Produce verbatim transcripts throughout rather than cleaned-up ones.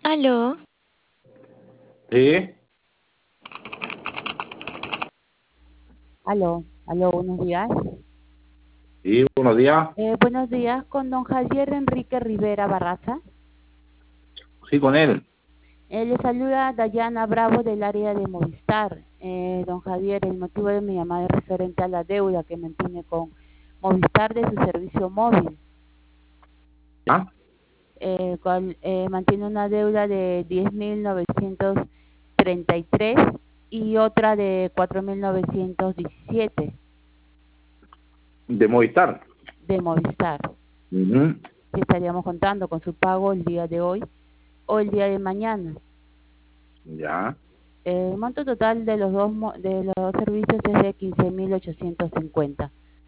Aló, Sí, Aló, aló, buenos días. sí, buenos días. Eh, buenos días, con don Javier Enrique Rivera Barraza. Sí, con él. Eh, le saluda Dayana Bravo del área de Movistar. Eh, don Javier, el motivo de mi llamada es referente a la deuda que mantiene con Movistar de su servicio móvil, ¿Ya? eh, cual eh, mantiene una deuda de diez mil novecientos treinta y tres y otra de cuatro mil novecientos diecisiete De Movistar. de Movistar. Ujú. Que estaríamos contando con su pago el día de hoy o el día de mañana. Ya. El monto total de los dos mo- de los dos servicios es de quince mil ochocientos cincuenta.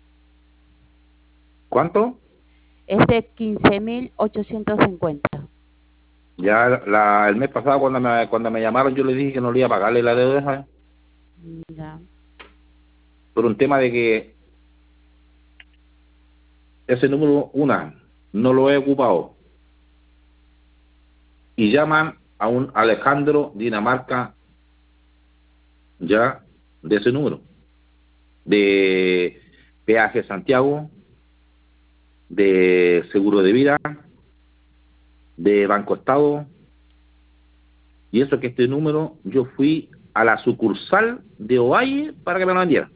¿Cuánto? Es de quince mil ochocientos cincuenta. Ya la, el mes pasado cuando me, cuando me llamaron yo les dije que no le iba a pagarle la deuda esa, Mm, Ya. por un tema de que ese número, una, no lo he ocupado. Y llaman a un Alejandro Dinamarca ya de ese número. De Peaje Santiago, de Seguro de Vida, de Banco Estado. Y eso que este número yo fui a la sucursal de Ovalle para que me lo vendieran.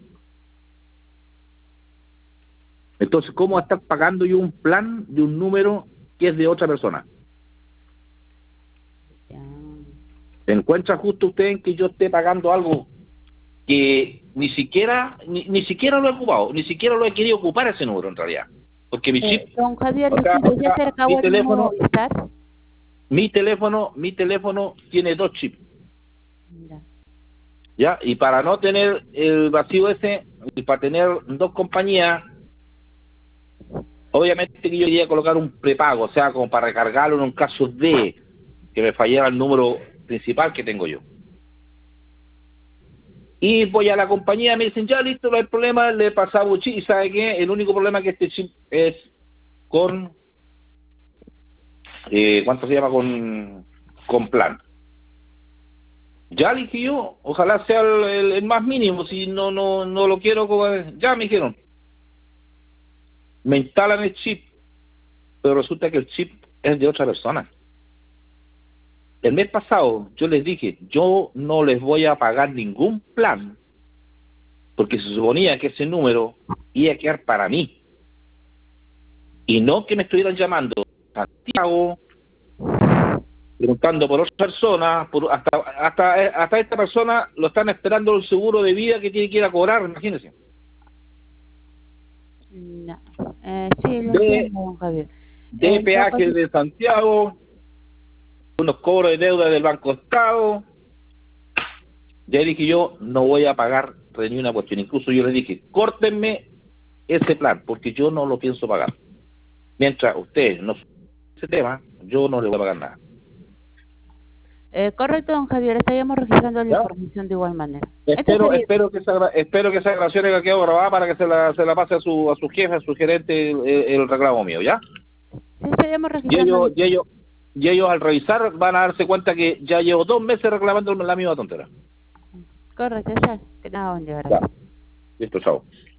Entonces, ¿cómo va a estar pagando yo un plan de un número que es de otra persona? Ya. ¿Se encuentra justo usted en que yo esté pagando algo que ni siquiera ni, ni siquiera lo he ocupado, ni siquiera lo he querido ocupar ese número en realidad? Porque mi chip, Eh, don Javier, o sea, o disculpe, ¿ya sea, se mi acabó el mismo teléfono, Movistar? mi teléfono, mi teléfono tiene dos chips, Ya. ¿ya? Y para no tener el vacío ese, y para tener dos compañías, obviamente que yo quería colocar un prepago, o sea, como para recargarlo en un caso de que me fallara el número principal que tengo yo. Y voy a la compañía, me dicen, ya listo, no hay problema, le he pasado chip, y ¿sabe qué? El único problema es que este chip es con, eh, ¿cuánto se llama? Con, con plan. Ya le dije yo, ojalá sea el, el- el más mínimo, si no no no lo quiero, como- ya me dijeron, me instalan el chip, pero resulta que el chip es de otra persona. El mes pasado yo les dije, yo no les voy a pagar ningún plan, porque se suponía que ese número iba a quedar para mí, y no que me estuvieran llamando Santiago, preguntando por otra persona, por, hasta, hasta, hasta esta persona lo están esperando el seguro de vida que tiene que ir a cobrar, imagínense. Ya. Eh, sí, lo De, entiendo, don Javier. de Eh, yo, pues, peajes de Santiago, unos cobros de deuda del Banco Estado. Ya dije yo, no voy a pagar ni una cuestión. Incluso yo les dije, córtenme ese plan, porque yo no lo pienso pagar. Mientras ustedes no suelten ese tema, yo no le voy a pagar nada. eh, correcto, don Javier, estaríamos registrando la ¿Ya? información de igual manera. Esto Espero, sería, espero que esa, gra- espero que esa grabación haya quedado grabada para que se la, se la pase a su, a su jefe, a su gerente, el, el reclamo mío, ¿ya? sí, estaríamos Y registrando la ellos, y ellos, y ellos al revisar van a darse cuenta que ya llevo dos meses reclamando la misma tontera. Correcto, ya. Que nada, buen día, Ya, gracias. listo, chao.